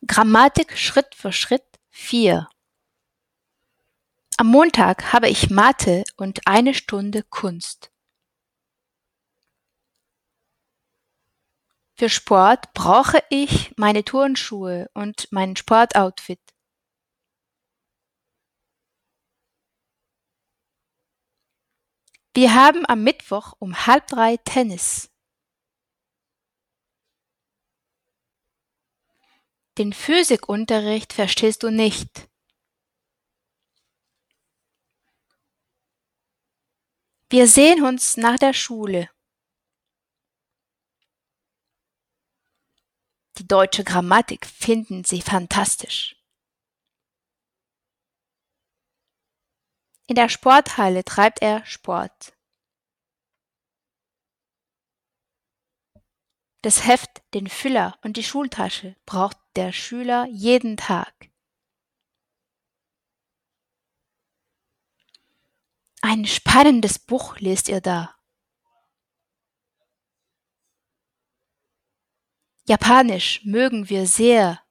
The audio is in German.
Grammatik Schritt für Schritt 4. Am Montag habe ich Mathe und eine Stunde Kunst. Für Sport brauche ich meine Turnschuhe und mein Sportoutfit. Wir haben am Mittwoch um 2:30 Tennis. Den Physikunterricht verstehst du nicht. Wir sehen uns nach der Schule. Die deutsche Grammatik finden sie fantastisch. In der Sporthalle treibt er Sport. Das Heft, den Füller und die Schultasche braucht der Schüler jeden Tag. Ein spannendes Buch lest ihr da. Japanisch mögen wir sehr.